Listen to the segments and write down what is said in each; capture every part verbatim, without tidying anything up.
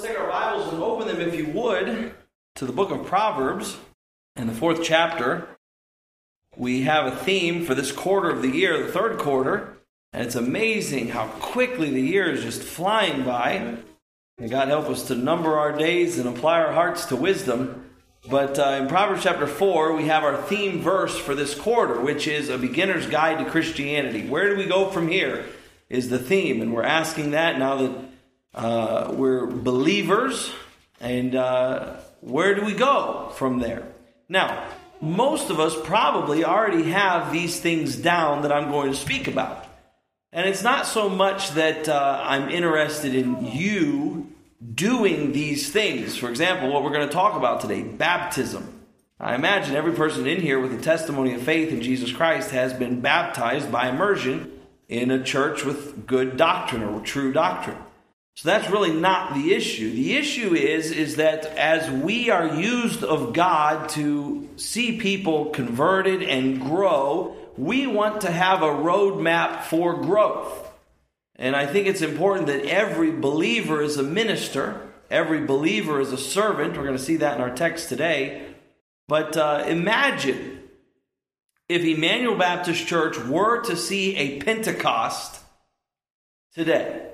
let's take our Bibles and open them, if you would, to the book of Proverbs. In the fourth chapter, we have a theme for this quarter of the year, the third quarter. And it's amazing how quickly the year is just flying by. And God help us to number our days and apply our hearts to wisdom. But uh, in Proverbs chapter four, we have our theme verse for this quarter, which is a beginner's guide to Christianity. Where do we go from here is the theme. And we're asking that now that uh, we're believers. And uh, where do we go from there? Now, most of us probably already have these things down that I'm going to speak about. And it's not so much that uh, I'm interested in you doing these things. For example, what we're going to talk about today, baptism. I imagine every person in here with a testimony of faith in Jesus Christ has been baptized by immersion in a church with good doctrine or true doctrine. So that's really not the issue. The issue is, is that as we are used of God to see people converted and grow, we want to have a roadmap for growth. And I think it's important that every believer is a minister. Every believer is a servant. We're going to see that in our text today. But uh, imagine if Emmanuel Baptist Church were to see a Pentecost today.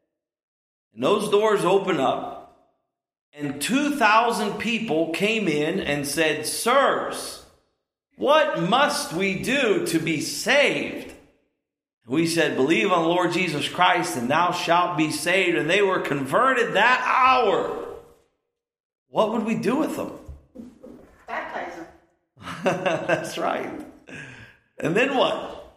And those doors open up, and two thousand people came in and said, "Sirs, what must we do to be saved?" We said, "Believe on the Lord Jesus Christ, and thou shalt be saved." And they were converted that hour. What would we do with them? Baptize them. That's right. And then what?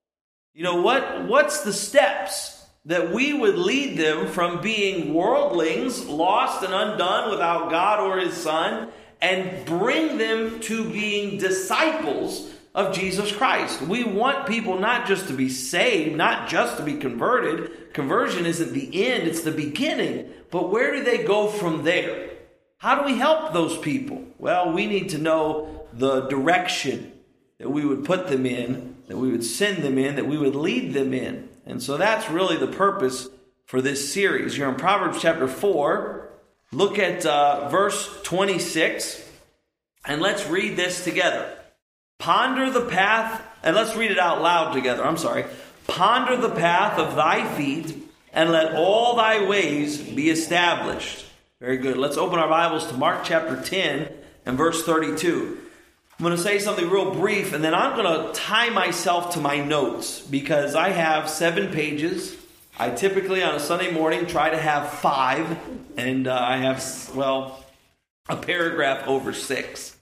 You know, what? what's the steps that we would lead them from being worldlings, lost and undone without God or His Son, and bring them to being disciples of Jesus Christ? We want people not just to be saved, not just to be converted. Conversion isn't the end, it's the beginning. But where do they go from there? How do we help those people? Well, we need to know the direction that we would put them in, that we would send them in, that we would lead them in. And so that's really the purpose for this series. You're in Proverbs chapter four. Look at uh, verse twenty-six. And let's read this together. Ponder the path, and let's read it out loud together. I'm sorry. Ponder the path of thy feet, and let all thy ways be established. Very good. Let's open our Bibles to Mark chapter ten and verse thirty-two. I'm going to say something real brief, and then I'm going to tie myself to my notes because I have seven pages. I typically on a Sunday morning try to have five, and uh, I have, well, a paragraph over six.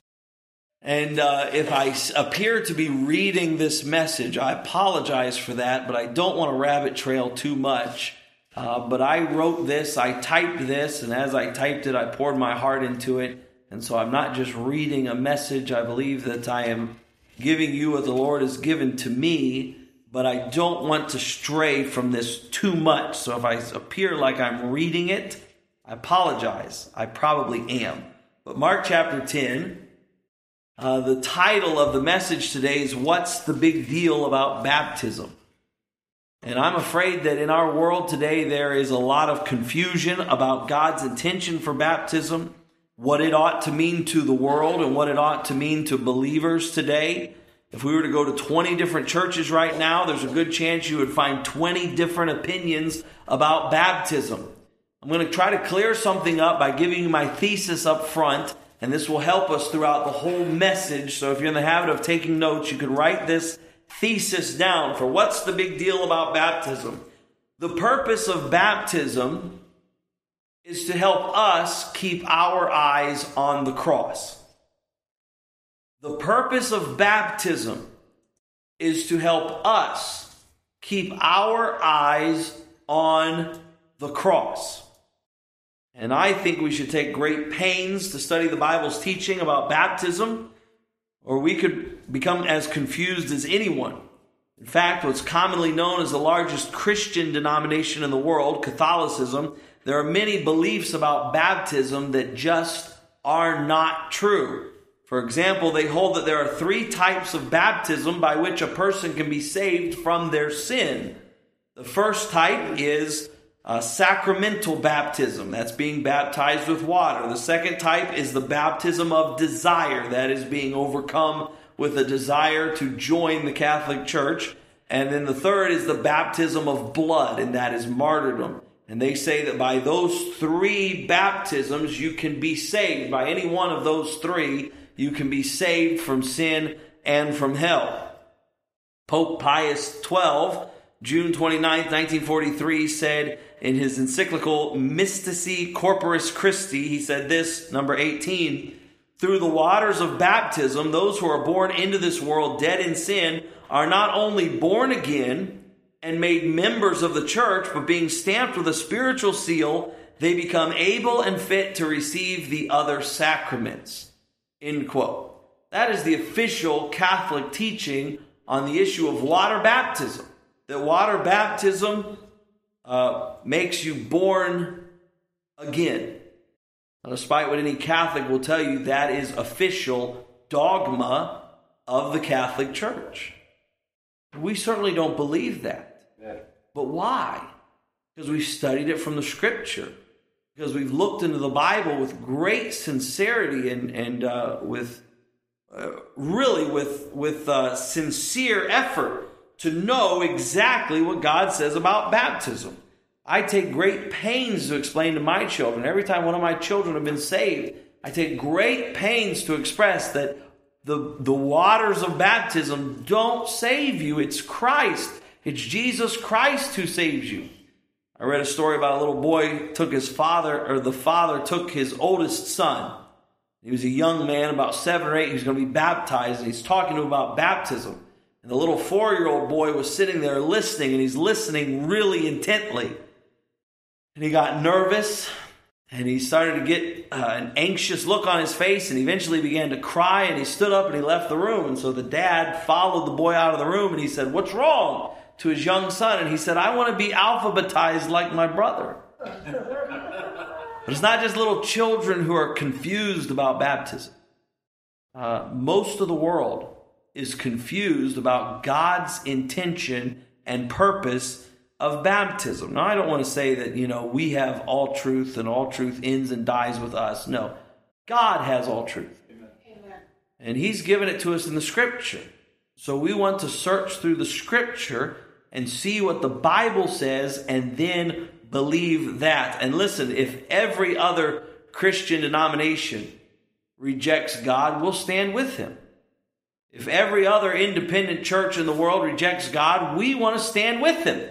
And uh, if I appear to be reading this message, I apologize for that, but I don't want to rabbit trail too much. Uh, but I wrote this, I typed this, and as I typed it, I poured my heart into it. And so I'm not just reading a message. I believe that I am giving you what the Lord has given to me, but I don't want to stray from this too much. So if I appear like I'm reading it, I apologize. I probably am. But Mark chapter ten, uh, the title of the message today is "What's the Big Deal About Baptism?" And I'm afraid that in our world today there is a lot of confusion about God's intention for baptism, what it ought to mean to the world and what it ought to mean to believers today. If we were to go to twenty different churches right now, there's a good chance you would find twenty different opinions about baptism. I'm going to try to clear something up by giving you my thesis up front, and this will help us throughout the whole message. So if you're in the habit of taking notes, you could write this thesis down for what's the big deal about baptism. The purpose of baptism is to help us keep our eyes on the cross. The purpose of baptism is to help us keep our eyes on the cross. And I think we should take great pains to study the Bible's teaching about baptism, or we could become as confused as anyone. In fact, what's commonly known as the largest Christian denomination in the world, Catholicism, there are many beliefs about baptism that just are not true. For example, they hold that there are three types of baptism by which a person can be saved from their sin. The first type is uh, sacramental baptism. That's being baptized with water. The second type is the baptism of desire. That is being overcome with a desire to join the Catholic Church. And then the third is the baptism of blood, and that is martyrdom. And they say that by those three baptisms, you can be saved. By any one of those three, you can be saved from sin and from hell. Pope Pius the twelfth, June twenty-ninth, nineteen forty-three, said in his encyclical Mystici Corporis Christi, he said this, number eighteen, through the waters of baptism, those who are born into this world dead in sin are not only born again and made members of the church, but being stamped with a spiritual seal, they become able and fit to receive the other sacraments. End quote. That is the official Catholic teaching on the issue of water baptism. That water baptism uh, makes you born again. Now, despite what any Catholic will tell you, that is official dogma of the Catholic Church. We certainly don't believe that. Yeah. But why? Because we've studied it from the Scripture. Because we've looked into the Bible with great sincerity and, and uh, with uh, really with, with uh, sincere effort to know exactly what God says about baptism. I take great pains to explain to my children. Every time one of my children have been saved, I take great pains to express that the, the waters of baptism don't save you. It's Christ. It's Jesus Christ who saves you. I read a story about a little boy took his father, or the father took his oldest son. He was a young man, about seven or eight. He was going to be baptized, and he's talking to him about baptism. And the little four-year-old boy was sitting there listening, and he's listening really intently. And he got nervous, and he started to get uh, an anxious look on his face, and eventually began to cry, and he stood up and he left the room. And so the dad followed the boy out of the room, and he said, "What's wrong?" to his young son. And he said, "I want to be alphabetized like my brother." But it's not just little children who are confused about baptism. Uh, most of the world is confused about God's intention and purpose of baptism. Now, I don't want to say that, you know, we have all truth and all truth ends and dies with us. No, God has all truth. Amen. And He's given it to us in the Scripture. So we want to search through the Scripture and see what the Bible says and then believe that. And listen, if every other Christian denomination rejects God, we'll stand with Him. If every other independent church in the world rejects God, we want to stand with Him.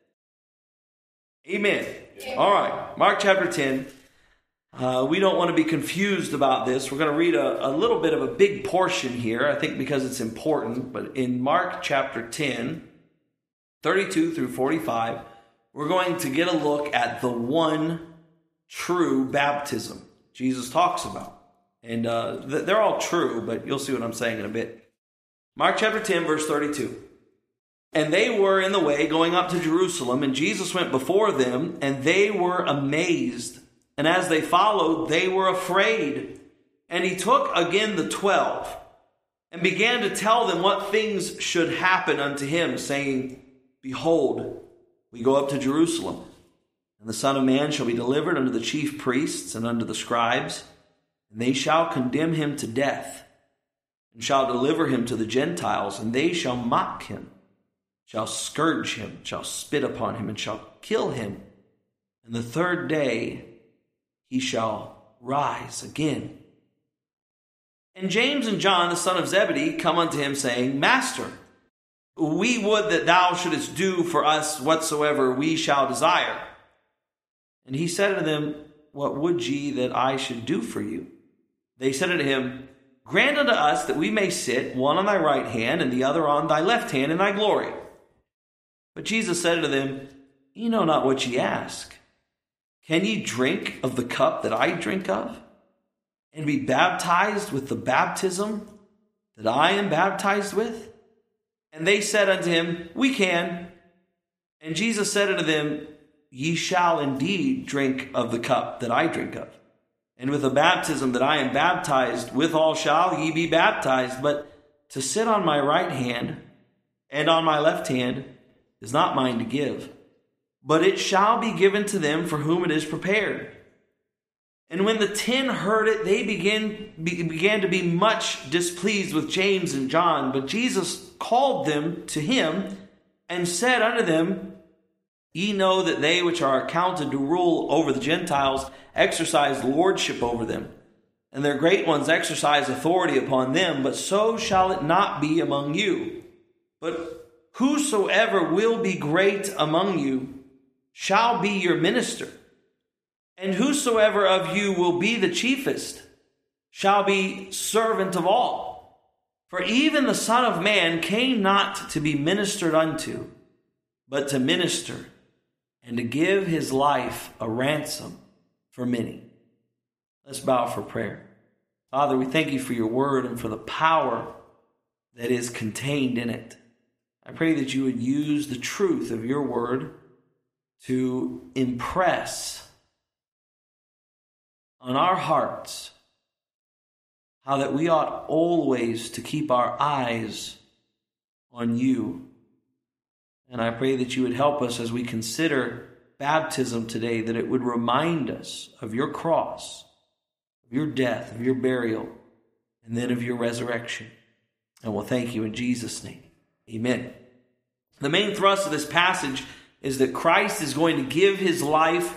Amen. Yeah. All right, Mark chapter ten. Uh, we don't want to be confused about this. We're going to read a, a little bit of a big portion here, I think because it's important. But in Mark chapter ten, thirty-two through forty-five, we're going to get a look at the one true baptism Jesus talks about. And uh, th- they're all true, but you'll see what I'm saying in a bit. Mark chapter ten, verse thirty-two. And they were in the way going up to Jerusalem, and Jesus went before them, and they were amazed. And as they followed, they were afraid. And He took again the twelve, and began to tell them what things should happen unto Him, saying, Behold, we go up to Jerusalem, and the Son of Man shall be delivered unto the chief priests and unto the scribes, and they shall condemn Him to death, and shall deliver Him to the Gentiles, and they shall mock Him, shall scourge Him, shall spit upon Him, and shall kill Him. And the third day He shall rise again. And James and John, the son of Zebedee, come unto Him, saying, Master, we would that Thou shouldest do for us whatsoever we shall desire. And He said unto them, What would ye that I should do for you? They said unto Him, Grant unto us that we may sit, one on Thy right hand, and the other on Thy left hand, in Thy glory. But Jesus said unto them, Ye know not what ye ask. Can ye drink of the cup that I drink of, and be baptized with the baptism that I am baptized with? And they said unto Him, We can. And Jesus said unto them, Ye shall indeed drink of the cup that I drink of, and with the baptism that I am baptized withal shall ye be baptized. But to sit on my right hand and on my left hand is not mine to give, but it shall be given to them for whom it is prepared. And when the ten heard it, they began, be, began to be much displeased with James and John. But Jesus called them to him and said unto them, Ye know that they which are accounted to rule over the Gentiles exercise lordship over them, and their great ones exercise authority upon them. But so shall it not be among you. But whosoever will be great among you shall be your minister. And whosoever of you will be the chiefest shall be servant of all. For even the Son of Man came not to be ministered unto, but to minister, and to give his life a ransom for many. Let's bow for prayer. Father, we thank you for your word and for the power that is contained in it. I pray that you would use the truth of your word to impress on our hearts how that we ought always to keep our eyes on you. And I pray that you would help us as we consider baptism today, that it would remind us of your cross, of your death, of your burial, and then of your resurrection. And we'll thank you in Jesus' name. Amen. The main thrust of this passage is that Christ is going to give his life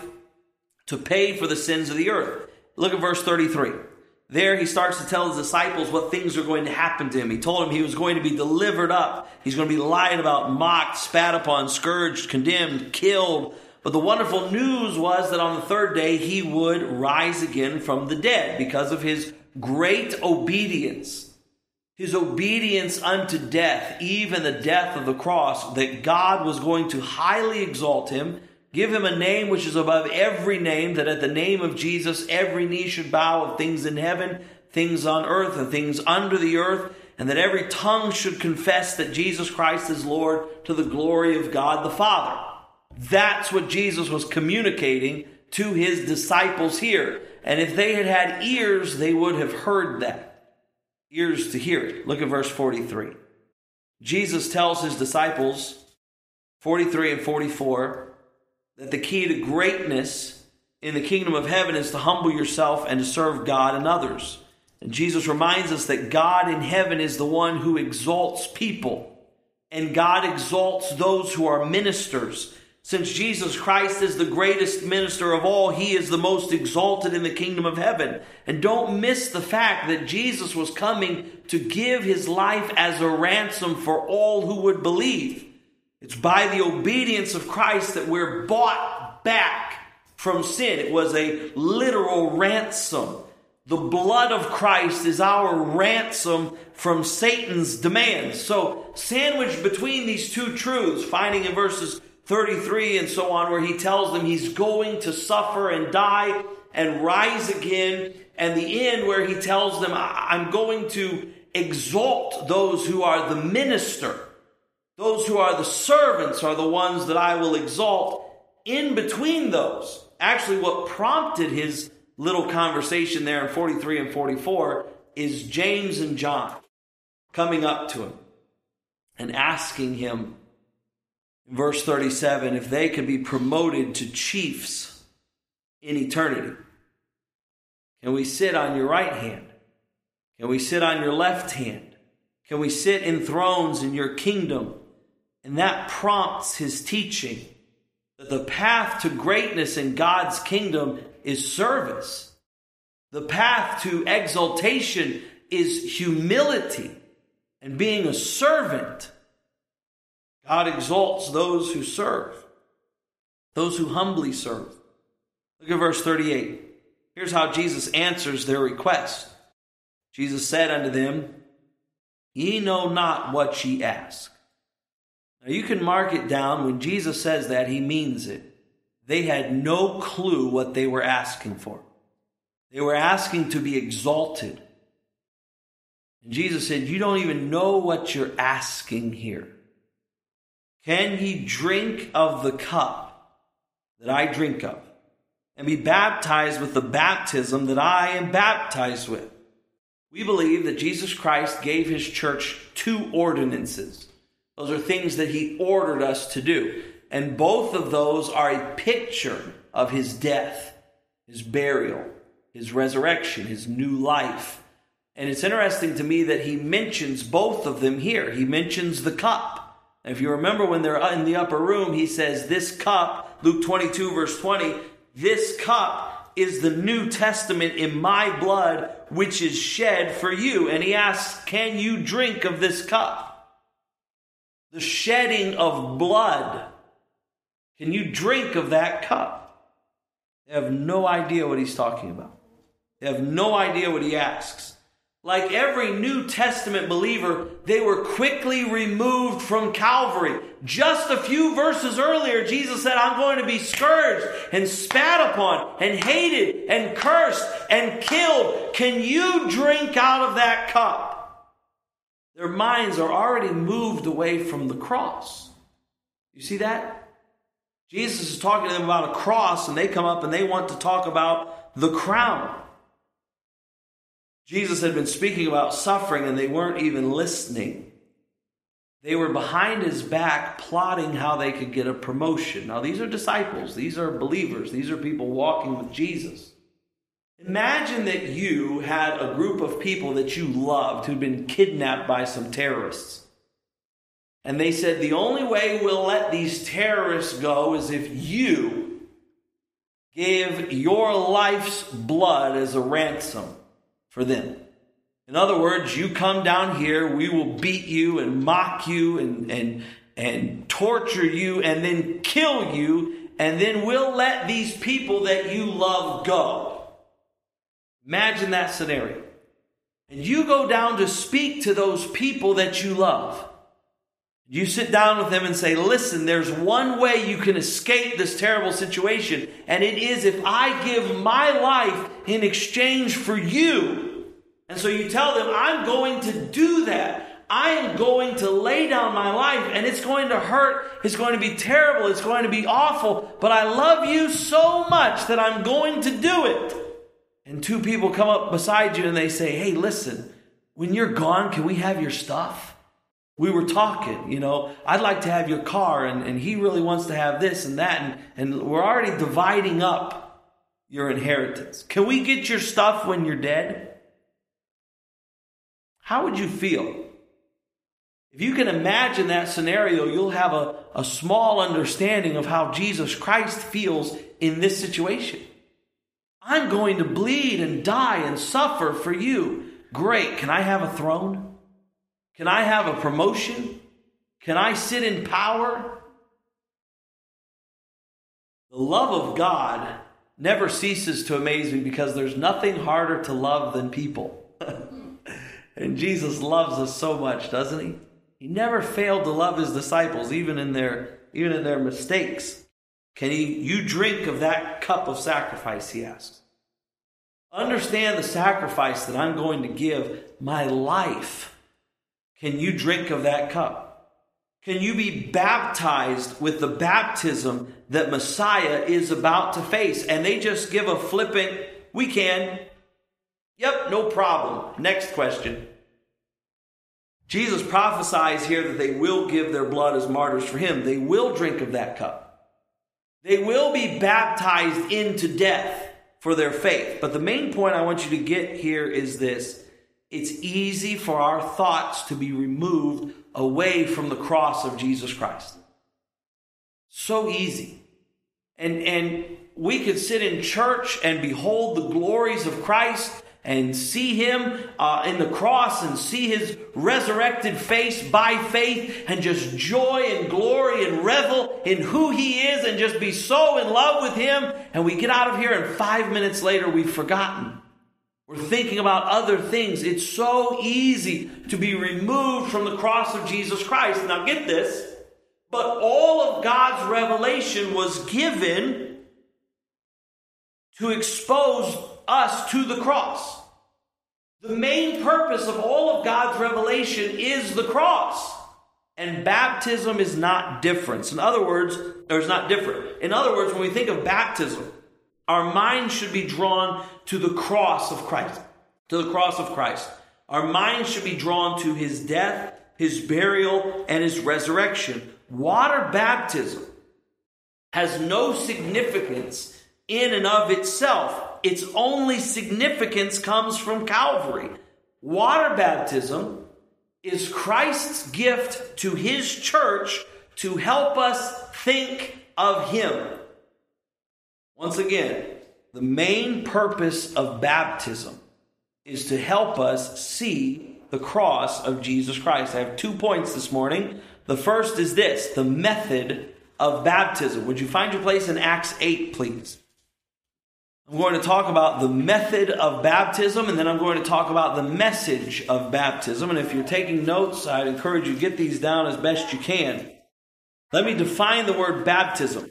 to pay for the sins of the earth. Look at verse thirty-three. There he starts to tell his disciples what things are going to happen to him. He told them he was going to be delivered up. He's going to be lied about, mocked, spat upon, scourged, condemned, killed. But the wonderful news was that on the third day he would rise again from the dead because of his great obedience. His obedience unto death, even the death of the cross, that God was going to highly exalt him, give him a name which is above every name, that at the name of Jesus every knee should bow, of things in heaven, things on earth, and things under the earth, and that every tongue should confess that Jesus Christ is Lord, to the glory of God the Father. That's what Jesus was communicating to his disciples here. And if they had had ears, they would have heard that. Ears to hear it. Look at verse forty-three. Jesus tells his disciples, forty-three and forty-four, that the key to greatness in the kingdom of heaven is to humble yourself and to serve God and others. And Jesus reminds us that God in heaven is the one who exalts people, and God exalts those who are ministers. Since Jesus Christ is the greatest minister of all, he is the most exalted in the kingdom of heaven. And don't miss the fact that Jesus was coming to give his life as a ransom for all who would believe. It's by the obedience of Christ that we're bought back from sin. It was a literal ransom. The blood of Christ is our ransom from Satan's demands. So, sandwiched between these two truths, finding in verses thirty-three and so on, where he tells them he's going to suffer and die and rise again, and the end where he tells them, I'm going to exalt those who are the minister. Those who are the servants are the ones that I will exalt. In between those, actually what prompted his little conversation there in forty-three and forty-four is James and John coming up to him and asking him, in verse thirty-seven, if they could be promoted to chiefs in eternity. Can we sit on your right hand? Can we sit on your left hand? Can we sit in thrones in your kingdom? And that prompts his teaching that the path to greatness in God's kingdom is service. The path to exaltation is humility and being a servant. God exalts those who serve, those who humbly serve. Look at verse thirty-eight. Here's how Jesus answers their request. Jesus said unto them, Ye know not what ye ask. Now you can mark it down. When Jesus says that, he means it. They had no clue what they were asking for. They were asking to be exalted. And Jesus said, you don't even know what you're asking here. Can ye drink of the cup that I drink of, and be baptized with the baptism that I am baptized with? We believe that Jesus Christ gave his church two ordinances. Those are things that he ordered us to do. And both of those are a picture of his death, his burial, his resurrection, his new life. And it's interesting to me that he mentions both of them here. He mentions the cup. If you remember when they're in the upper room, he says, this cup, Luke twenty-two, verse twenty, this cup is the New Testament in my blood, which is shed for you. And he asks, can you drink of this cup? The shedding of blood. Can you drink of that cup? They have no idea what he's talking about. They have no idea what he asks. Like every New Testament believer, they were quickly removed from Calvary. Just a few verses earlier, Jesus said, I'm going to be scourged and spat upon and hated and cursed and killed. Can you drink out of that cup? Their minds are already moved away from the cross. You see that? Jesus is talking to them about a cross, and they come up and they want to talk about the crown. Jesus had been speaking about suffering, and they weren't even listening. They were behind his back plotting how they could get a promotion. Now, these are disciples. These are believers. These are people walking with Jesus. Imagine that you had a group of people that you loved who'd been kidnapped by some terrorists. And they said, the only way we'll let these terrorists go is if you give your life's blood as a ransom for them. In other words, you come down here, we will beat you and mock you and, and, and torture you and then kill you, and then we'll let these people that you love go. Imagine that scenario. And you go down to speak to those people that you love. You sit down with them and say, listen, there's one way you can escape this terrible situation, and it is if I give my life in exchange for you. And so you tell them, I'm going to do that. I am going to lay down my life, and it's going to hurt. It's going to be terrible. It's going to be awful. But I love you so much that I'm going to do it. And two people come up beside you and they say, hey, listen, when you're gone, can we have your stuff? We were talking, you know, I'd like to have your car, and, and he really wants to have this and that, and, and we're already dividing up your inheritance. Can we get your stuff when you're dead? How would you feel? If you can imagine that scenario, you'll have a, a small understanding of how Jesus Christ feels in this situation. I'm going to bleed and die and suffer for you. Great. Can I have a throne? Can I have a promotion? Can I sit in power? The love of God never ceases to amaze me because there's nothing harder to love than people. And Jesus loves us so much, doesn't he? He never failed to love his disciples, even in their, even in their mistakes. Can he, you drink of that cup of sacrifice, he asks. Understand the sacrifice that I'm going to give, my life. Can you drink of that cup? Can you be baptized with the baptism that Messiah is about to face? And they just give a flippant, we can. Yep, no problem. Next question. Jesus prophesies here that they will give their blood as martyrs for him. They will drink of that cup. They will be baptized into death for their faith. But the main point I want you to get here is this. It's easy for our thoughts to be removed away from the cross of Jesus Christ. So easy. And, and we could sit in church and behold the glories of Christ and see him uh, in the cross and see his resurrected face by faith and just joy and glory and revel in who he is and just be so in love with him. And we get out of here and five minutes later we've forgotten. We're thinking about other things. It's so easy to be removed from the cross of Jesus Christ. Now get this. But all of God's revelation was given to expose us to the cross. The main purpose of all of God's revelation is the cross. And baptism is not different. In other words, or it's not different. In other words, when we think of baptism, our mind should be drawn to the cross of Christ. To the cross of Christ. Our mind should be drawn to his death, his burial, and his resurrection. Water baptism has no significance in and of itself. Its only significance comes from Calvary. Water baptism is Christ's gift to his church to help us think of him. Once again, the main purpose of baptism is to help us see the cross of Jesus Christ. I have two points this morning. The first is this, the method of baptism. Would you find your place in Acts eight, please? I'm going to talk about the method of baptism, and then I'm going to talk about the message of baptism. And if you're taking notes, I'd encourage you to get these down as best you can. Let me define the word baptism.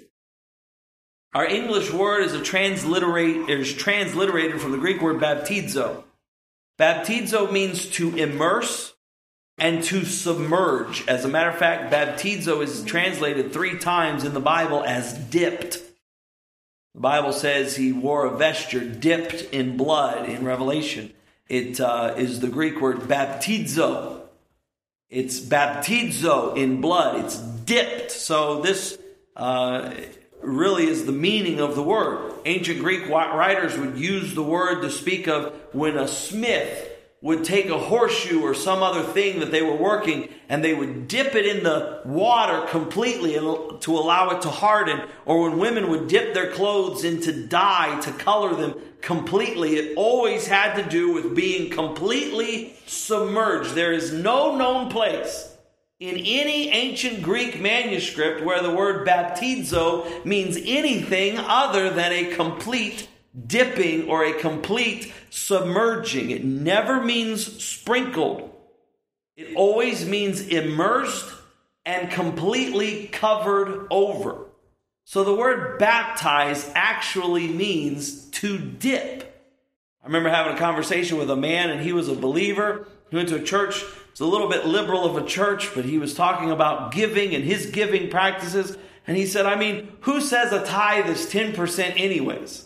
Our English word is a transliterate is transliterated from the Greek word baptizo. Baptizo means to immerse and to submerge. As a matter of fact, baptizo is translated three times in the Bible as dipped. The Bible says he wore a vesture dipped in blood in Revelation. It uh, is the Greek word baptizo. It's baptizo in blood. It's dipped. So this uh, really is the meaning of the word. Ancient Greek writers would use the word to speak of when a smith would take a horseshoe or some other thing that they were working and they would dip it in the water completely to allow it to harden. Or when women would dip their clothes into dye to color them completely, it always had to do with being completely submerged. There is no known place in any ancient Greek manuscript where the word baptizo means anything other than a complete dipping or a complete submerging. It never means sprinkled. It always means immersed and completely covered over. So the word baptize actually means to dip. I remember having a conversation with a man, and he was a believer. He went to a church. It's a little bit liberal of a church, but he was talking about giving and his giving practices. And he said, I mean, who says a tithe is ten percent anyways?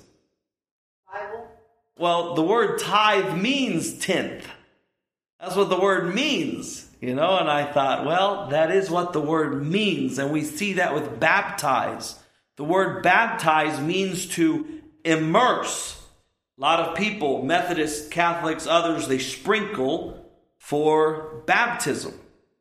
Bible. Well, the word tithe means tenth. That's what the word means, you know. And I thought, well, that is what the word means. And we see that with baptize. The word baptize means to immerse. A lot of people, Methodists, Catholics, others, they sprinkle for baptism.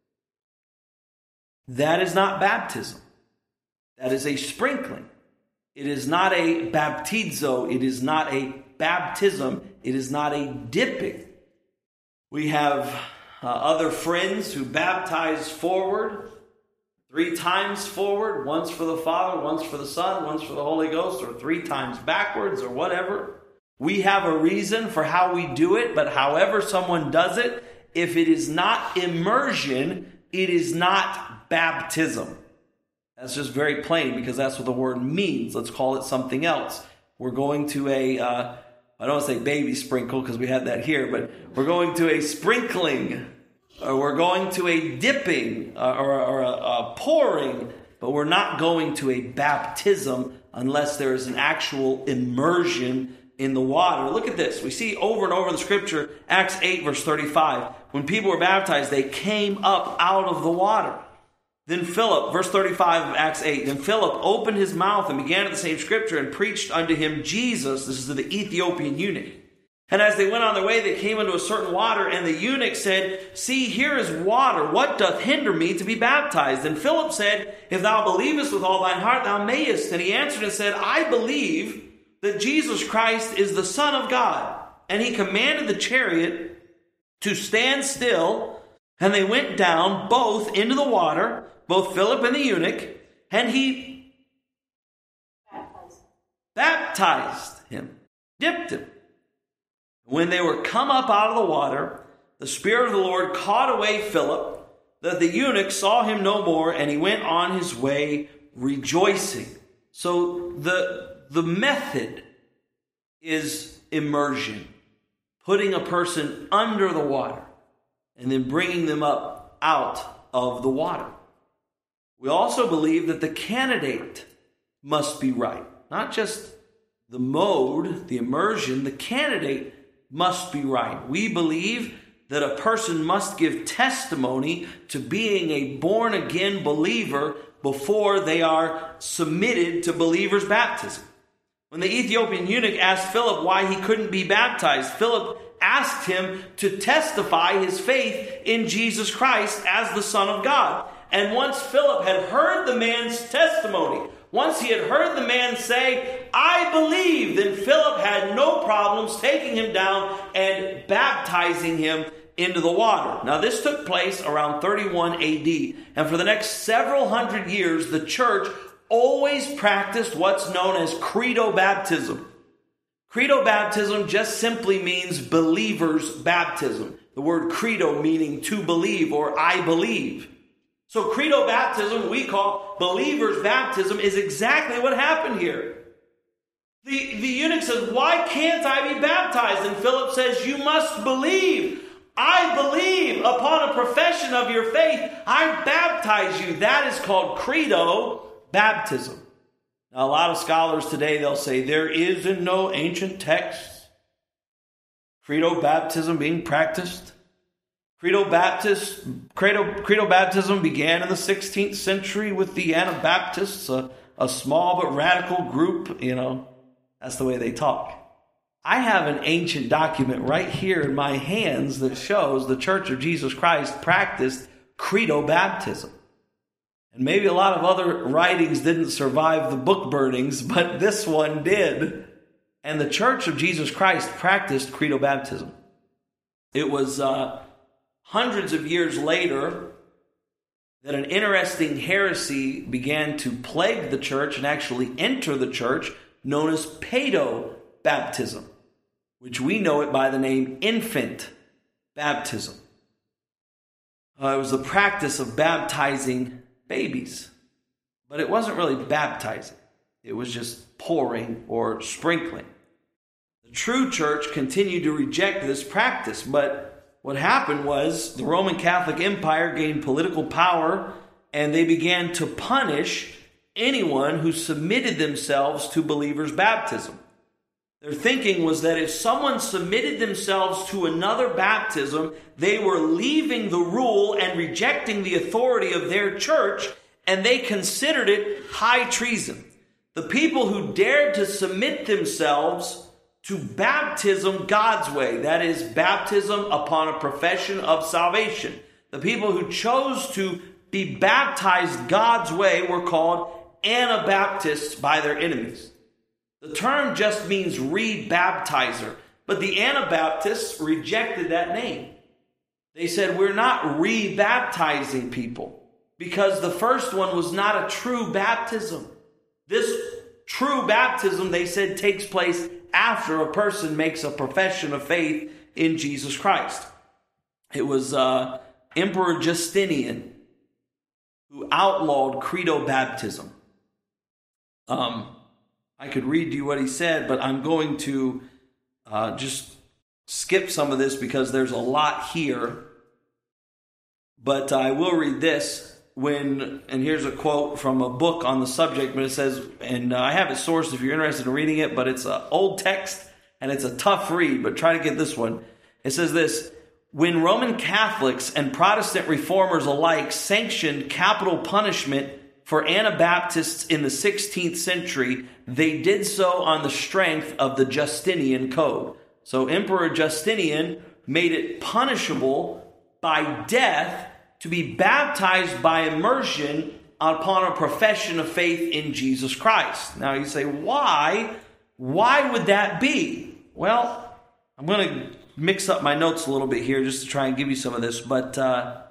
That is not baptism. That is a sprinkling. It is not a baptizo. It is not a baptism. It is not a dipping. We have uh, other friends who baptize forward, three times forward, once for the Father, once for the Son, once for the Holy Ghost, or three times backwards, or whatever. We have a reason for how we do it, but however someone does it, if it is not immersion, it is not baptism. That's just very plain, because that's what the word means. Let's call it something else. We're going to a, uh, I don't want to say baby sprinkle because we had that here, but we're going to a sprinkling, or we're going to a dipping, uh, or, or a, a pouring, but we're not going to a baptism unless there is an actual immersion in the water. Look at this. We see over and over in the scripture, Acts eight verse thirty-five. When people were baptized, they came up out of the water. Then Philip, verse thirty-five of Acts eight, then Philip opened his mouth and began at the same scripture and preached unto him Jesus. This is to the Ethiopian eunuch. And as they went on their way, they came into a certain water, and the eunuch said, see, here is water. What doth hinder me to be baptized? And Philip said, if thou believest with all thine heart, thou mayest. And he answered and said, I believe that Jesus Christ is the Son of God. And he commanded the chariot to stand still, and they went down both into the water, both Philip and the eunuch, and he Baptized. baptized him, dipped him. When they were come up out of the water, the Spirit of the Lord caught away Philip, that the eunuch saw him no more, and he went on his way rejoicing. So the The method is immersion, putting a person under the water and then bringing them up out of the water. We also believe that the candidate must be right. Not just the mode, the immersion, the candidate must be right. We believe that a person must give testimony to being a born-again believer before they are submitted to believers' baptism. When the Ethiopian eunuch asked Philip why he couldn't be baptized, Philip asked him to testify his faith in Jesus Christ as the Son of God. And once Philip had heard the man's testimony, once he had heard the man say, "I believe," then Philip had no problems taking him down and baptizing him into the water. Now this took place around thirty-one A D, and for the next several hundred years, the church always practiced what's known as credo baptism. Credo baptism just simply means believer's baptism. The word credo meaning to believe or I believe. So credo baptism, we call believer's baptism, is exactly what happened here. The, the eunuch says, "Why can't I be baptized?" And Philip says, "You must believe. I believe upon a profession of your faith. I baptize you." That is called credo baptism. Now, a lot of scholars today, they'll say there is in no ancient text credo baptism being practiced. Credo Baptist, credo, credo baptism began in the sixteenth century with the Anabaptists, a, a small but radical group. You know, that's the way they talk. I have an ancient document right here in my hands that shows the Church of Jesus Christ practiced credo baptism. And maybe a lot of other writings didn't survive the book burnings, but this one did. And the Church of Jesus Christ practiced credo baptism. It was uh, hundreds of years later that an interesting heresy began to plague the church and actually enter the church, known as paedo baptism, which we know it by the name infant baptism. Uh, it was the practice of baptizing babies, but it wasn't really baptizing. It was just pouring or sprinkling. The true church continued to reject this practice, but what happened was the Roman Catholic Empire gained political power, and they began to punish anyone who submitted themselves to believers' baptism. Their thinking was that if someone submitted themselves to another baptism, they were leaving the rule and rejecting the authority of their church, and they considered it high treason. The people who dared to submit themselves to baptism God's way, that is, baptism upon a profession of salvation, the people who chose to be baptized God's way were called Anabaptists by their enemies. The term just means re-baptizer, but the Anabaptists rejected that name. They said, we're not re-baptizing people because the first one was not a true baptism. This true baptism, they said, takes place after a person makes a profession of faith in Jesus Christ. It was uh, Emperor Justinian who outlawed credo baptism. Um, I could read you what he said, but I'm going to uh, just skip some of this because there's a lot here. But I will read this. When, and here's a quote from a book on the subject, but it says, and uh, I have it sourced if you're interested in reading it, but it's an old text and it's a tough read, but try to get this one. It says this: when Roman Catholics and Protestant reformers alike sanctioned capital punishment for Anabaptists in the sixteenth century, they did so on the strength of the Justinian Code. So Emperor Justinian made it punishable by death to be baptized by immersion upon a profession of faith in Jesus Christ. Now you say, why? Why would that be? Well, I'm going to mix up my notes a little bit here just to try and give you some of this. But uh,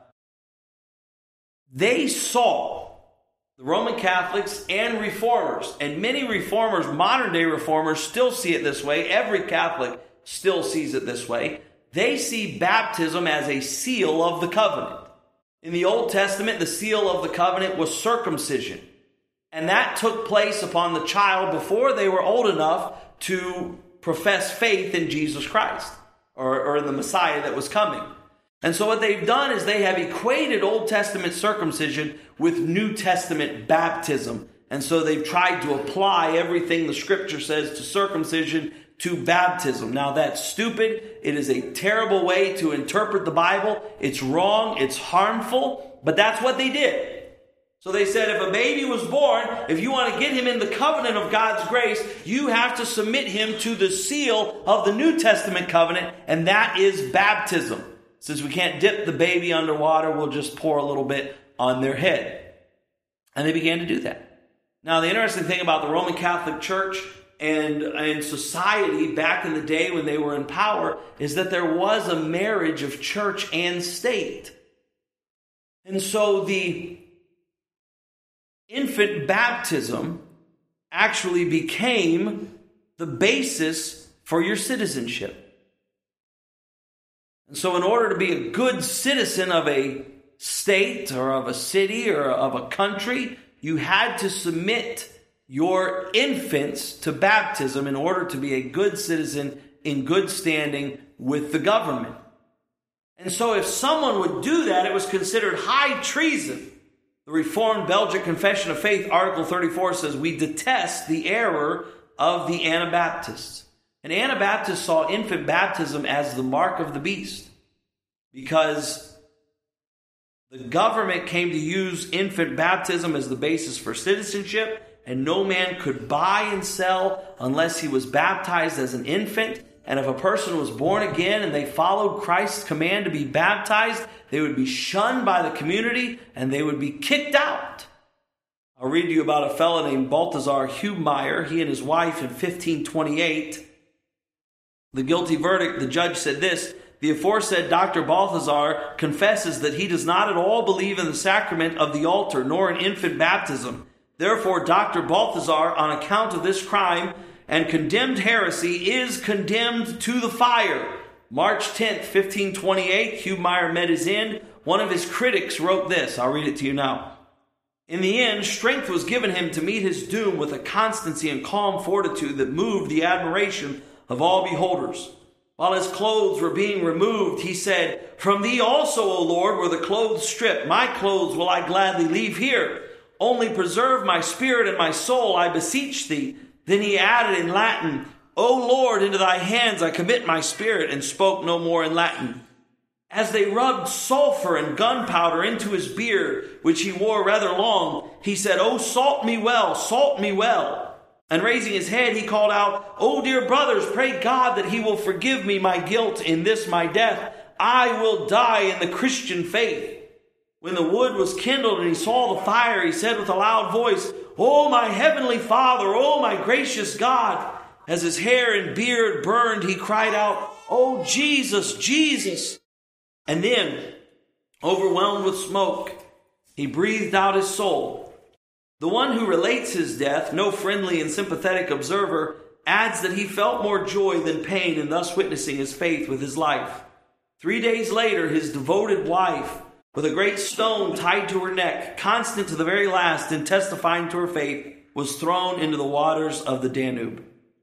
they saw, the Roman Catholics and reformers, and many reformers, modern day reformers, still see it this way. Every Catholic still sees it this way. They see baptism as a seal of the covenant. In the Old Testament, the seal of the covenant was circumcision. And that took place upon the child before they were old enough to profess faith in Jesus Christ, or, or in the Messiah that was coming. And so what they've done is they have equated Old Testament circumcision with New Testament baptism. And so they've tried to apply everything the Scripture says to circumcision to baptism. Now that's stupid. It is a terrible way to interpret the Bible. It's wrong. It's harmful. But that's what they did. So they said if a baby was born, if you want to get him in the covenant of God's grace, you have to submit him to the seal of the New Testament covenant, and that is baptism. Since we can't dip the baby underwater, we'll just pour a little bit on their head. And they began to do that. Now, the interesting thing about the Roman Catholic Church and, and society back in the day when they were in power is that there was a marriage of church and state. And so the infant baptism actually became the basis for your citizenship. And so in order to be a good citizen of a state or of a city or of a country, you had to submit your infants to baptism in order to be a good citizen in good standing with the government. And so if someone would do that, it was considered high treason. The Reformed Belgic Confession of Faith, Article thirty-four, says, we detest the error of the Anabaptists. And Anabaptists saw infant baptism as the mark of the beast because the government came to use infant baptism as the basis for citizenship, and no man could buy and sell unless he was baptized as an infant. And if a person was born again and they followed Christ's command to be baptized, they would be shunned by the community and they would be kicked out. I'll read to you about a fellow named Balthazar Hubmaier. He and his wife in fifteen twenty-eight. The guilty verdict, the judge said this: the aforesaid Doctor Balthazar confesses that he does not at all believe in the sacrament of the altar, nor in infant baptism. Therefore, Doctor Balthazar, on account of this crime and condemned heresy, is condemned to the fire. March tenth, fifteen twenty-eight, Hubmaier met his end. One of his critics wrote this. I'll read it to you now. In the end, strength was given him to meet his doom with a constancy and calm fortitude that moved the admiration of all beholders. While his clothes were being removed, he said, "From thee also, O Lord, were the clothes stripped. My clothes will I gladly leave here. Only preserve my spirit and my soul, I beseech thee." Then he added in Latin, "O Lord, into thy hands I commit my spirit," and spoke no more in Latin. As they rubbed sulfur and gunpowder into his beard, which he wore rather long, he said, "O salt me well, salt me well." And raising his head, he called out, "O dear brothers, pray God that he will forgive me my guilt in this my death. I will die in the Christian faith." When the wood was kindled and he saw the fire, he said with a loud voice, "O my heavenly Father, O my gracious God." As his hair and beard burned, he cried out, "O Jesus, Jesus." And then, overwhelmed with smoke, he breathed out his soul. The one who relates his death, no friendly and sympathetic observer, adds that he felt more joy than pain in thus witnessing his faith with his life. Three days later, his devoted wife, with a great stone tied to her neck, constant to the very last in testifying to her faith, was thrown into the waters of the Danube.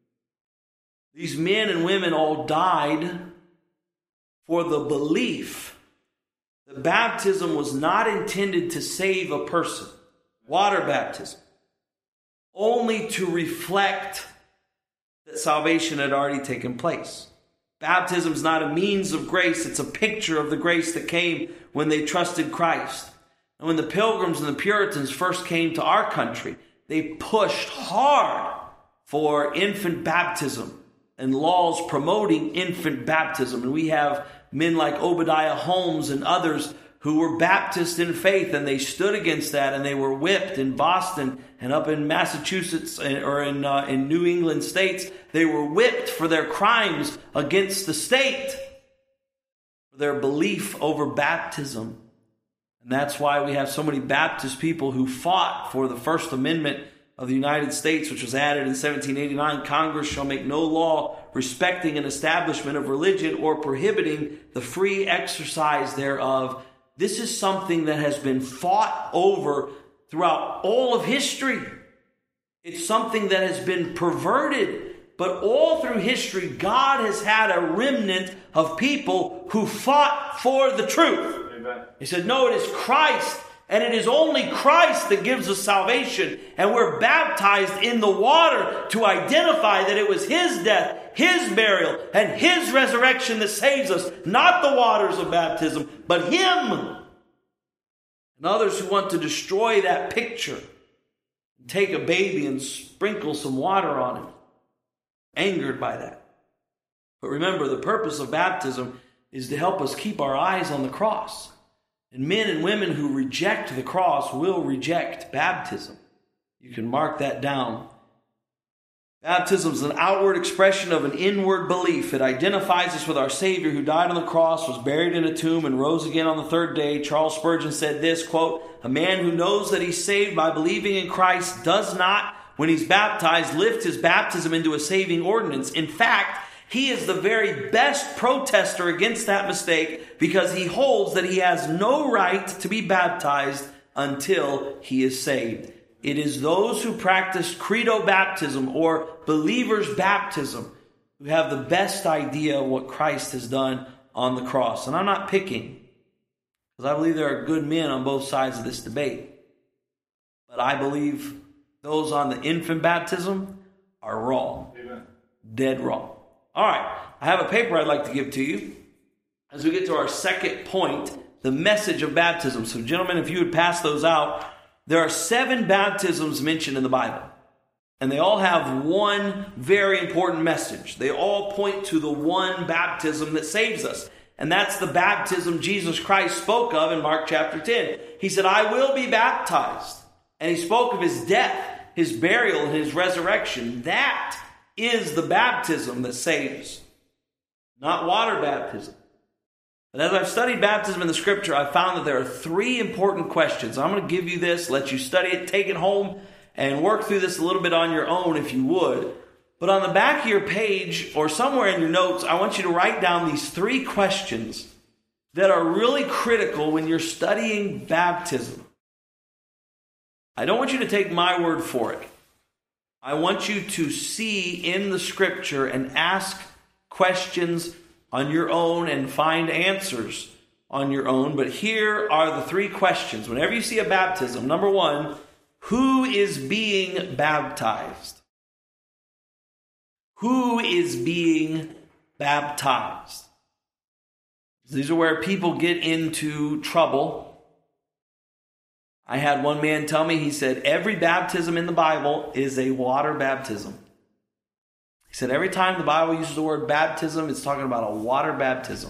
These men and women all died for the belief that baptism was not intended to save a person. Water baptism. Only to reflect that salvation had already taken place. Baptism is not a means of grace. It's a picture of the grace that came when they trusted Christ. And when the Pilgrims and the Puritans first came to our country, they pushed hard for infant baptism and laws promoting infant baptism. And we have men like Obadiah Holmes and others who were Baptist in faith, and they stood against that, and they were whipped in Boston and up in Massachusetts or in uh, in New England states. They were whipped for their crimes against the state, for their belief over baptism. And that's why we have so many Baptist people who fought for the First Amendment of the United States, which was added in seventeen eighty-nine. Congress shall make no law respecting an establishment of religion or prohibiting the free exercise thereof. This is something that has been fought over throughout all of history. It's something that has been perverted. But all through history, God has had a remnant of people who fought for the truth. Amen. He said, no, it is Christ. And it is only Christ that gives us salvation. And we're baptized in the water to identify that it was His death, His burial, and His resurrection that saves us. Not the waters of baptism, but Him. And others who want to destroy that picture, take a baby and sprinkle some water on it, angered by that. But remember, the purpose of baptism is to help us keep our eyes on the cross. And men and women who reject the cross will reject baptism. You can mark that down. Baptism is an outward expression of an inward belief. It identifies us with our Savior who died on the cross, was buried in a tomb, and rose again on the third day. Charles Spurgeon said this, quote, "A man who knows that he's saved by believing in Christ does not, when he's baptized, lift his baptism into a saving ordinance. In fact, he is the very best protester against that mistake because he holds that he has no right to be baptized until he is saved." It is those who practice credo baptism or believer's baptism who have the best idea of what Christ has done on the cross. And I'm not picking, because I believe there are good men on both sides of this debate. But I believe those on the infant baptism are wrong. Amen. Dead wrong. All right, I have a paper I'd like to give to you as we get to our second point, the message of baptism. So gentlemen, if you would pass those out. There are seven baptisms mentioned in the Bible, and they all have one very important message. They all point to the one baptism that saves us, and that's the baptism Jesus Christ spoke of in Mark chapter ten. He said, "I will be baptized," and he spoke of his death, his burial, and his resurrection. That is the baptism that saves, not water baptism. But as I've studied baptism in the scripture, I've found that there are three important questions. I'm going to give you this, let you study it, take it home, and work through this a little bit on your own if you would. But on the back of your page or somewhere in your notes, I want you to write down these three questions that are really critical when you're studying baptism. I don't want you to take my word for it. I want you to see in the scripture and ask questions on your own and find answers on your own. But here are the three questions. Whenever you see a baptism, number one, who is being baptized? Who is being baptized? These are where people get into trouble. I had one man tell me, he said, every baptism in the Bible is a water baptism. He said, every time the Bible uses the word baptism, it's talking about a water baptism.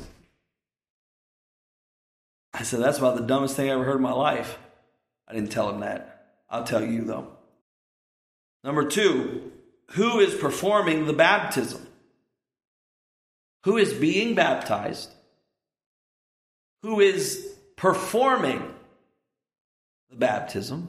I said, that's about the dumbest thing I ever heard in my life. I didn't tell him that. I'll tell you, though. Number two, who is performing the baptism? Who is being baptized? Who is performing the baptism?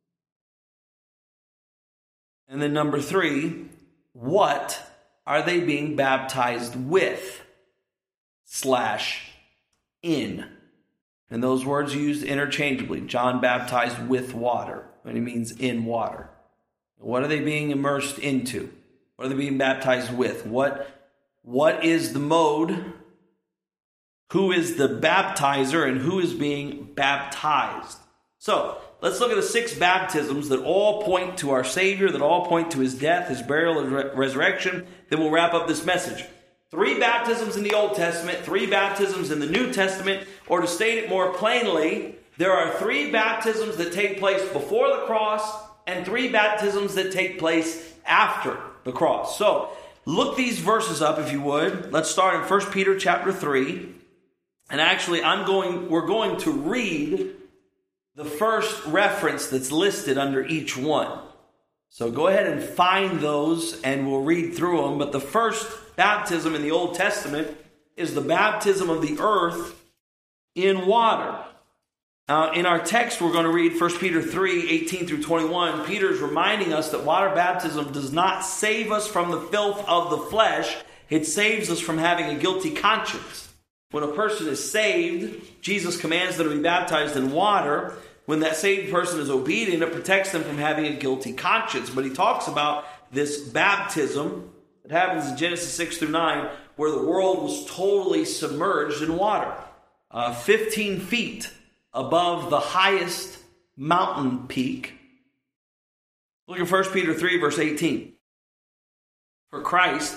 And then number three, what are they being baptized with slash in? And those words used interchangeably. John baptized with water, and he means in water. What are they being immersed into? What are they being baptized with? What, what is the mode? Who is the baptizer and who is being baptized? So, let's look at the six baptisms that all point to our Savior, that all point to his death, his burial, and re- resurrection. Then we'll wrap up this message. Three baptisms in the Old Testament, three baptisms in the New Testament, or to state it more plainly, there are three baptisms that take place before the cross and three baptisms that take place after the cross. So, look these verses up if you would. Let's start in First Peter chapter three. And actually, I'm going. we're going to read the first reference that's listed under each one. So go ahead and find those and we'll read through them. But the first baptism in the Old Testament is the baptism of the earth in water. Uh, in our text, we're going to read First Peter three, eighteen through twenty-one. Peter's reminding us that water baptism does not save us from the filth of the flesh. It saves us from having a guilty conscience. When a person is saved, Jesus commands them to be baptized in water. When that saved person is obedient, it protects them from having a guilty conscience. But he talks about this baptism that happens in Genesis six through nine, where the world was totally submerged in water. Uh, fifteen feet above the highest mountain peak. Look at First Peter three, verse eighteen. For Christ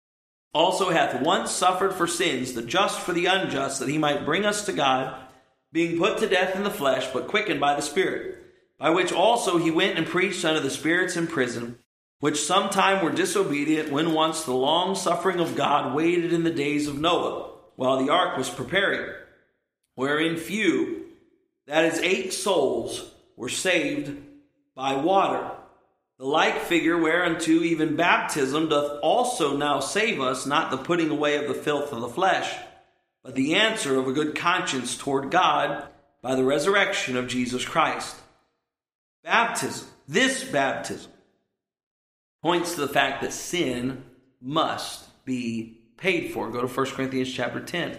also hath once suffered for sins, the just for the unjust, that he might bring us to God, being put to death in the flesh, but quickened by the Spirit, by which also he went and preached unto the spirits in prison, which sometime were disobedient, when once the long suffering of God waited in the days of Noah, while the ark was preparing, wherein few, that is eight souls, were saved by water. The like figure whereunto even baptism doth also now save us, not the putting away of the filth of the flesh, but the answer of a good conscience toward God by the resurrection of Jesus Christ. Baptism, this baptism, points to the fact that sin must be paid for. Go to First Corinthians chapter ten.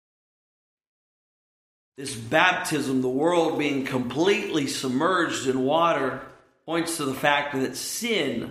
This baptism, the world being completely submerged in water, points to the fact that sin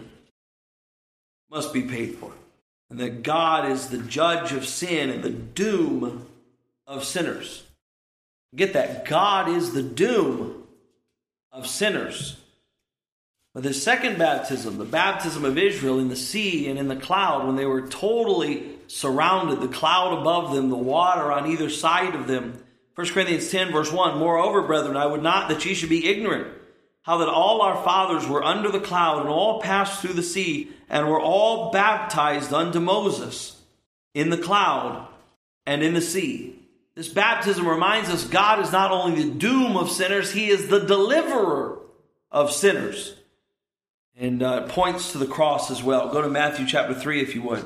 must be paid for, and that God is the judge of sin and the doom of sinners. Get that? God is the doom of sinners. But the second baptism, the baptism of Israel in the sea and in the cloud, when they were totally surrounded, the cloud above them, the water on either side of them. First Corinthians ten, verse one, moreover, brethren, I would not that ye should be ignorant, how that all our fathers were under the cloud, and all passed through the sea, and were all baptized unto Moses in the cloud and in the sea. This baptism reminds us God is not only the doom of sinners, he is the deliverer of sinners. And uh, it points to the cross as well. Go to Matthew chapter three if you would.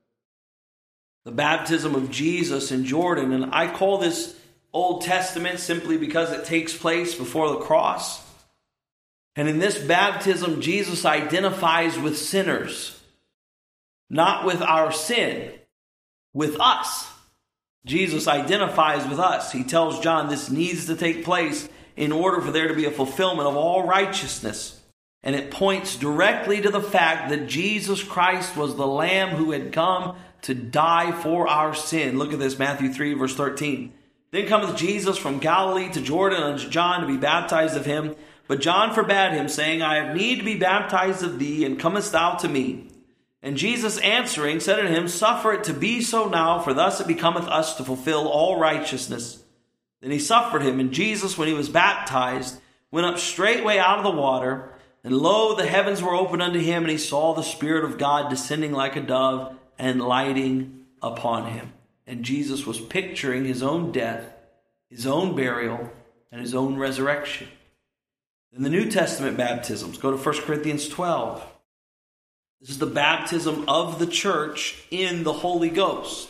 The baptism of Jesus in Jordan. And I call this Old Testament simply because it takes place before the cross. And in this baptism, Jesus identifies with sinners. Not with our sin, with us. Jesus identifies with us. He tells John this needs to take place in order for there to be a fulfillment of all righteousness. And it points directly to the fact that Jesus Christ was the Lamb who had come to die for our sin. Look at this, Matthew three, verse thirteen. Then cometh Jesus from Galilee to Jordan unto John to be baptized of him. But John forbade him, saying, I have need to be baptized of thee, and comest thou to me? And Jesus answering said unto him, Suffer it to be so now, for thus it becometh us to fulfill all righteousness. Then he suffered him, and Jesus, when he was baptized, went up straightway out of the water. And lo, the heavens were opened unto him, and he saw the Spirit of God descending like a dove and lighting upon him. And Jesus was picturing his own death, his own burial, and his own resurrection. In the New Testament baptisms, go to First Corinthians twelve. This is the baptism of the church in the Holy Ghost.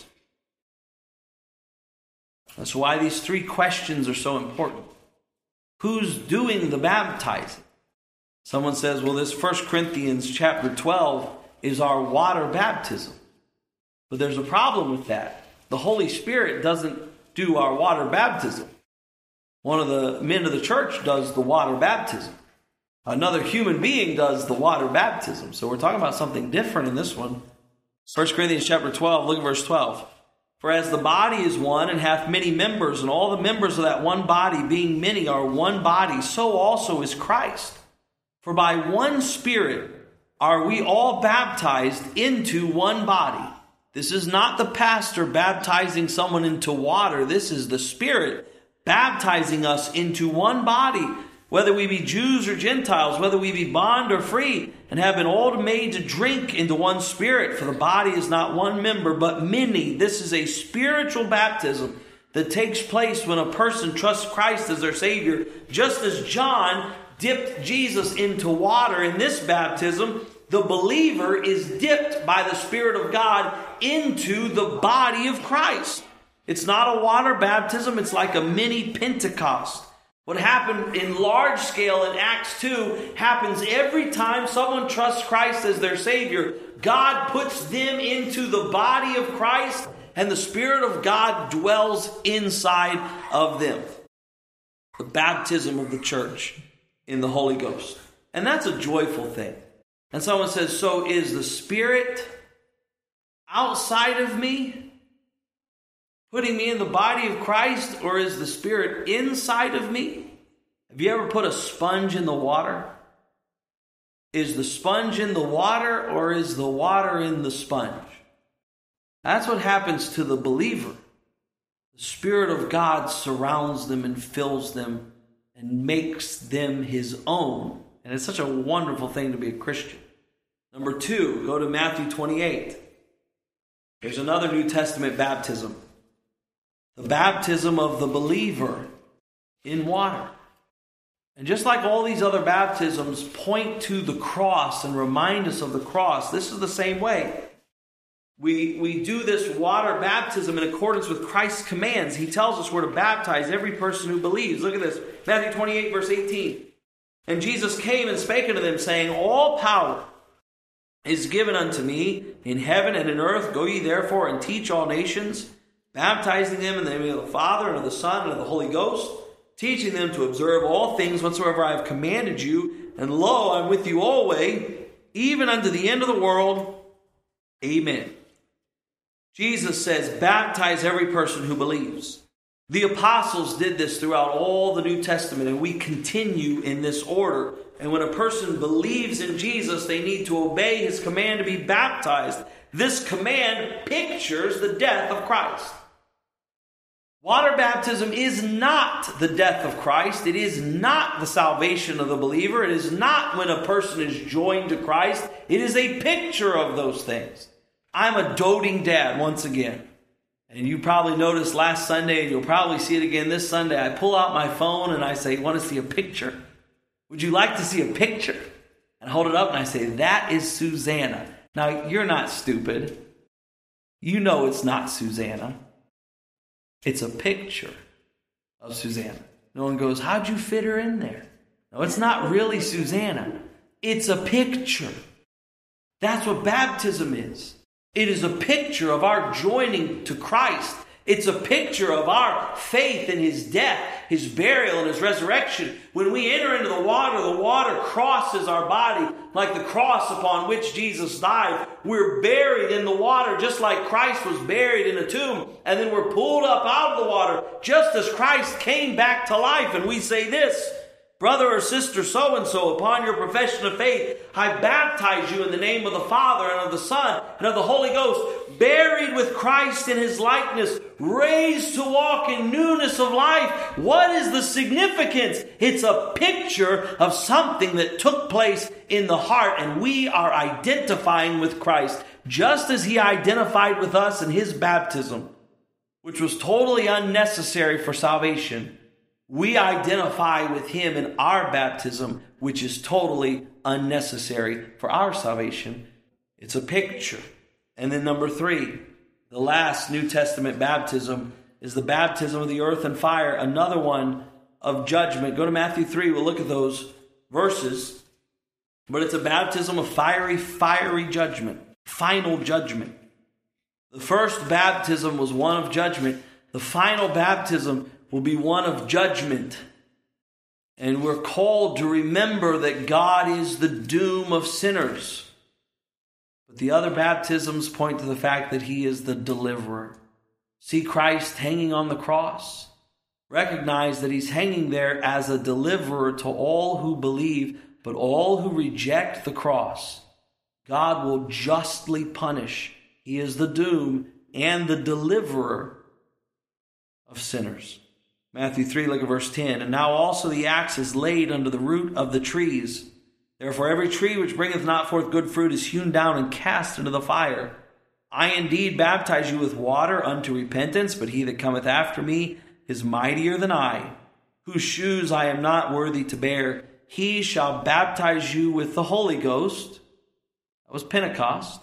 That's why these three questions are so important. Who's doing the baptizing? Someone says, well, this First Corinthians chapter twelve is our water baptism. But there's a problem with that. The Holy Spirit doesn't do our water baptism. One of the men of the church does the water baptism. Another human being does the water baptism. So we're talking about something different in this one. First Corinthians chapter twelve, look at verse twelve. For as the body is one and hath many members, and all the members of that one body, being many, are one body, so also is Christ. For by one Spirit are we all baptized into one body. This is not the pastor baptizing someone into water. This is the Spirit baptizing us into one body, whether we be Jews or Gentiles, whether we be bond or free, and have been all made to drink into one Spirit. For the body is not one member, but many. This is a spiritual baptism that takes place when a person trusts Christ as their Savior. Just as John dipped Jesus into water in this baptism, the believer is dipped by the Spirit of God into the body of Christ. It's not a water baptism. It's like a mini Pentecost. What happened in large scale in Acts two happens every time someone trusts Christ as their Savior. God puts them into the body of Christ, and the Spirit of God dwells inside of them. The baptism of the church in the Holy Ghost. And that's a joyful thing. And someone says, so is the Spirit outside of me, putting me in the body of Christ, or is the Spirit inside of me? Have you ever put a sponge in the water? Is the sponge in the water, or is the water in the sponge? That's what happens to the believer. The Spirit of God surrounds them and fills them and makes them his own. And it's such a wonderful thing to be a Christian. Number two, go to Matthew twenty-eight. There's another New Testament baptism. The baptism of the believer in water. And just like all these other baptisms point to the cross and remind us of the cross, this is the same way. We, we do this water baptism in accordance with Christ's commands. He tells us we're to baptize every person who believes. Look at this. Matthew twenty-eight, verse eighteen. And Jesus came and spake unto them, saying, All power is given unto me in heaven and in earth. Go ye therefore and teach all nations, baptizing them in the name of the Father and of the Son and of the Holy Ghost, teaching them to observe all things whatsoever I have commanded you. And lo, I'm with you always, even unto the end of the world. Amen. Jesus says, baptize every person who believes. The apostles did this throughout all the New Testament, and we continue in this order. And when a person believes in Jesus, they need to obey his command to be baptized. This command pictures the death of Christ. Water baptism is not the death of Christ. It is not the salvation of the believer. It is not when a person is joined to Christ. It is a picture of those things. I'm a doting dad once again. And you probably noticed last Sunday, and you'll probably see it again this Sunday. I pull out my phone and I say, want to see a picture? Would you like to see a picture? And I hold it up and I say, that is Susanna. Now, you're not stupid. You know it's not Susanna. It's a picture of Susanna. No one goes, how'd you fit her in there? No, it's not really Susanna. It's a picture. That's what baptism is. It is a picture of our joining to Christ. It's a picture of our faith in his death, his burial, and his resurrection. When we enter into the water, the water crosses our body like the cross upon which Jesus died. We're buried in the water just like Christ was buried in a tomb. And then we're pulled up out of the water just as Christ came back to life. And we say this, brother or sister so-and-so, upon your profession of faith, I baptize you in the name of the Father and of the Son and of the Holy Ghost, buried with Christ in his likeness, raised to walk in newness of life. What is the significance? It's a picture of something that took place in the heart, and we are identifying with Christ, just as he identified with us in his baptism, which was totally unnecessary for salvation. We identify with him in our baptism, which is totally unnecessary for our salvation. It's a picture. And then number three, the last New Testament baptism is the baptism of the earth and fire, another one of judgment. Go to Matthew three, we'll look at those verses. But it's a baptism of fiery, fiery judgment, final judgment. The first baptism was one of judgment. The final baptism will be one of judgment. And we're called to remember that God is the doom of sinners. But the other baptisms point to the fact that he is the deliverer. See Christ hanging on the cross. Recognize that he's hanging there as a deliverer to all who believe, but all who reject the cross, God will justly punish. He is the doom and the deliverer of sinners. Matthew three, look at verse ten. And now also the axe is laid under the root of the trees. Therefore every tree which bringeth not forth good fruit is hewn down and cast into the fire. I indeed baptize you with water unto repentance, but he that cometh after me is mightier than I, whose shoes I am not worthy to bear. He shall baptize you with the Holy Ghost. That was Pentecost.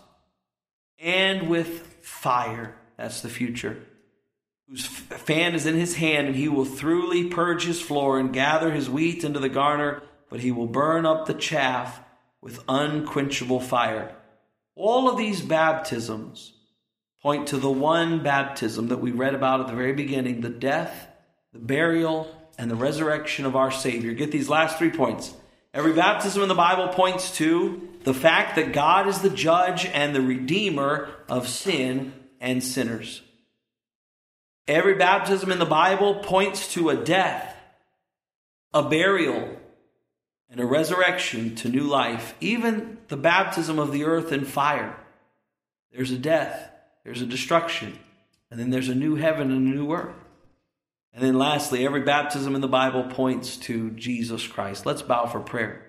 And with fire. That's the future. Whose fan is in his hand, and he will thoroughly purge his floor and gather his wheat into the garner, but he will burn up the chaff with unquenchable fire. All of these baptisms point to the one baptism that we read about at the very beginning, the death, the burial, and the resurrection of our Savior. Get these last three points. Every baptism in the Bible points to the fact that God is the judge and the redeemer of sin and sinners. Every baptism in the Bible points to a death, a burial, and a resurrection to new life. Even the baptism of the earth and fire. There's a death, there's a destruction, And then there's a new heaven and a new earth. And then lastly, every baptism in the Bible points to Jesus Christ. Let's bow for prayer.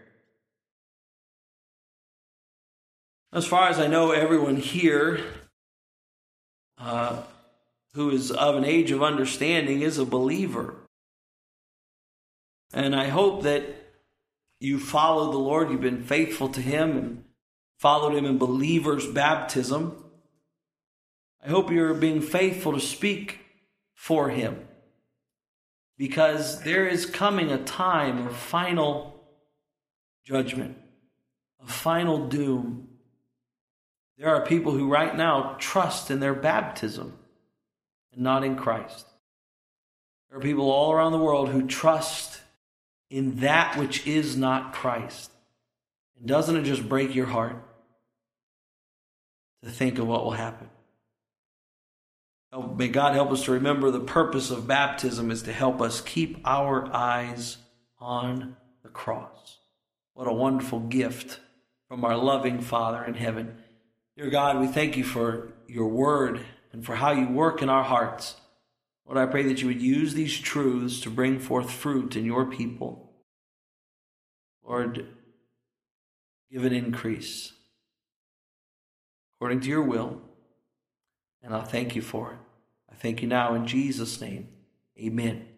As far as I know, everyone here uh, who is of an age of understanding is a believer. And I hope that you followed the Lord, you've been faithful to Him and followed Him in believer's baptism. I hope you're being faithful to speak for Him, because there is coming a time of final judgment, of final doom. There are people who right now trust in their baptism and not in Christ. There are people all around the world who trust in that which is not Christ. And doesn't it just break your heart to think of what will happen? Oh, may God help us to remember the purpose of baptism is to help us keep our eyes on the cross. What a wonderful gift from our loving Father in heaven. Dear God, we thank you for your word and for how you work in our hearts. Lord, I pray that you would use these truths to bring forth fruit in your people. Lord, give it increase according to your will, and I'll thank you for it. I thank you now in Jesus' name. Amen.